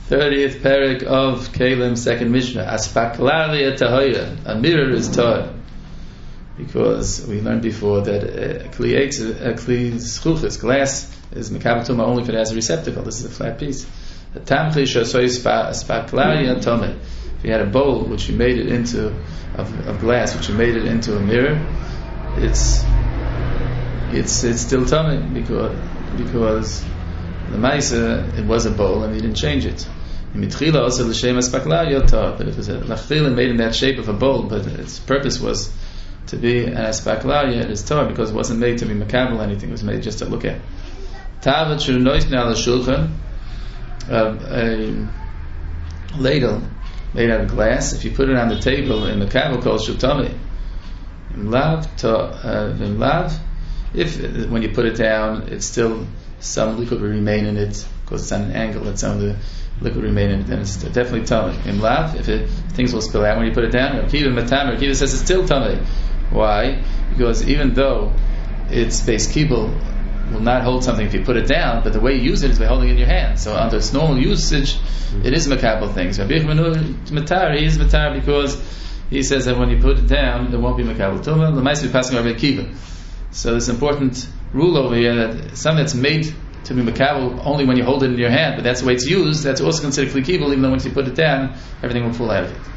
30th parak of Kalim, second Mishnah. Aspaklalia tahoya. A mirror is tahor. Because we learned before that kli zchuchis, glass, is mekabel tuma only if it has a receptacle. This is a flat piece. A tamchi shosoy aspaklalia tomei. If you had a bowl which you made it into of glass, which you made it into a mirror, it's still tummy because the ma'isa, it was a bowl and you didn't change it. But if it was a lachtil made in that shape of a bowl, but its purpose was to be an aspaklaria, it is tar because it wasn't made to be makabel anything, it was made just to look at. Tavat shunoisna ala shulchan, a ladle made out of glass, if you put it on the table in makabel called shutami, lav, if when you put it down, it's still some liquid will remain in it because it's on an angle that some of the liquid remain in it, then it's definitely tummy. In lav, things will spill out when you put it down. Rakiva says it's still tummy. Why? Because even though its base kibble will not hold something if you put it down, but the way you use it is by holding it in your hand. So under its normal usage, it is makabel things. Rabbi Yehuda, he is matar because he says that when you put it down, there won't be makabel tumah. The mice be passing Rabbi Akiva. So there's an important rule over here that something that's made to be makabel only when you hold it in your hand, but that's the way it's used, that's also considered kli kibul, even though once you put it down, everything will fall out of it.